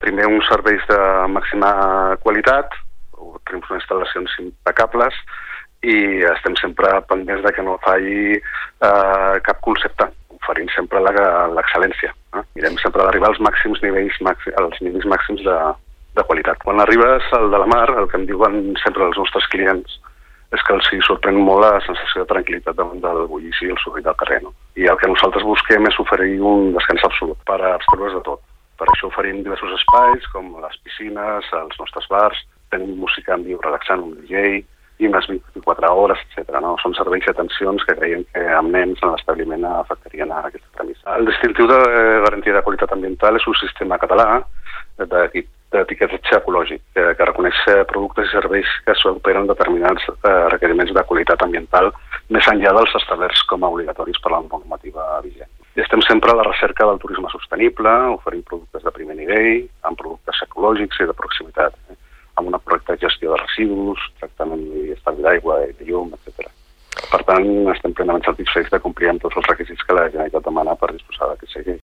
primer, uns serveis de màxima qualitat, tenim unes instal·lacions impecables i estem sempre pendents de que no falli cap concepte, oferint sempre l'excel·lència. Mirem sempre d'arribar als nivells màxims de qualitat. Quan arribes al de la mar, el que em diuen sempre els nostres clients és que els sorprèn molt la sensació de tranquil·litat davant del bullici i el soroll del carrer. I el que nosaltres busquem és oferir un descans absolut per abstreure's de tot. Per això oferim diversos espais, com les piscines, els nostres bars, tenim música en viu relaxant, un DJ, i unes 24 hores, etc. Són serveis i atencions que creiem que amb nens en l'establiment afectarien a aquesta premissa. El distintiu de garantia de qualitat ambiental és un sistema català d'etiquetatge ecològic, que reconeix productes i serveis que superen determinats requeriments de qualitat ambiental més enllà dels establerts com a obligatoris per la normativa vigent. I estem sempre a la recerca del turisme sostenible, oferint productes de primer nivell, amb productes ecològics i de proximitat, amb una correcta gestió de residus, tractament i estalvi d'aigua i de llum, etc. Per tant, estem plenament satisfets de complir amb tots els requisits que la Generalitat demana per disposar d'aquest segell.